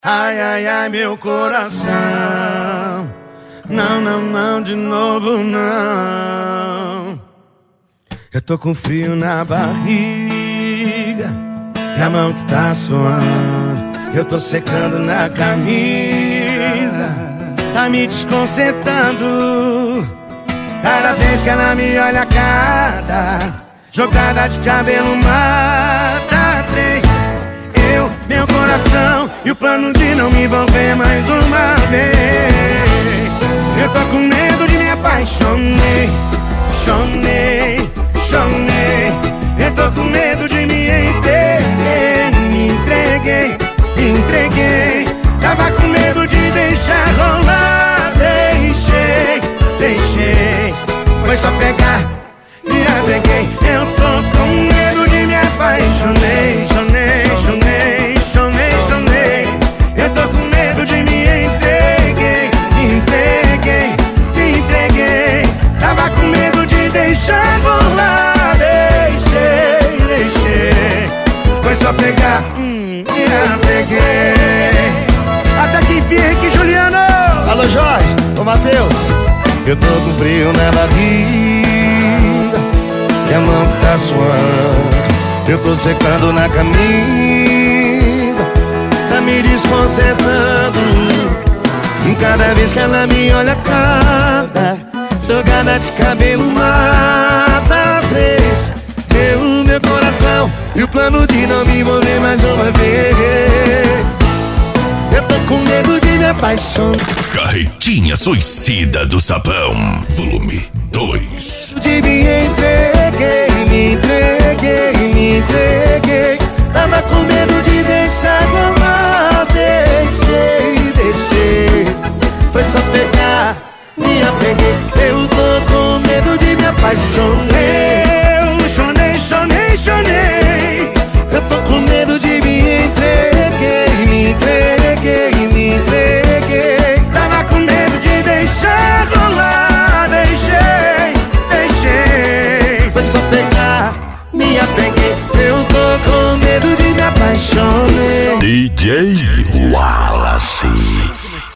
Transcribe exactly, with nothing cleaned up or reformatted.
Ai, ai, ai, meu coração. Não, não, não, de novo não. Eu tô com frio na barriga e a mão que tá suando. Eu tô secando na camisa, tá me desconcertando. Cada vez que ela me olha, cada jogada de cabelo mata três. Eu, meu coração e o plano de não me envolver mais uma vez. Eu tô com medo de me apaixonei, chonei, chonei. Eu tô com medo de me entreguei, me entreguei, me entreguei. Tava com medo de deixar rolar, deixei, deixei. Foi só pegar, me apeguei. Eu tô com medo de me apaixonei, chonei, chonei, chonei, chonei. Eu tô com medo de me entreguei, me entreguei, me entreguei. Tava com medo de deixar rolar, deixei, deixei. Foi só pegar, hum, me apeguei. Até que enfim, aqui, Juliano. Alô, Jorge, ô Matheus. Eu tô com frio na barriga e a mão que tá suando. Eu tô secando na camisa, tá me desconcertando. E cada vez que ela me olha, cada jogada de cabelo mata três. Eu, meu coração e o plano de não me envolver mais uma vez. Eu tô com medo de me apaixonar. Carretinha Suicida do Sapão, volume dois. De me entreguei, me entreguei, me entreguei. Tava com medo de deixar rolar, deixei, deixei. Foi só pegar, me apeguei. Eu tô com medo de me apaixonar. Eu chonei, chonei, chonei. Eu tô com medo de me entreguei, me entreguei, me entreguei. Tava com medo de deixar rolar, deixei, deixei. Foi só pegar, me apeguei. Eu tô com medo de me apaixonar. D J Wallace.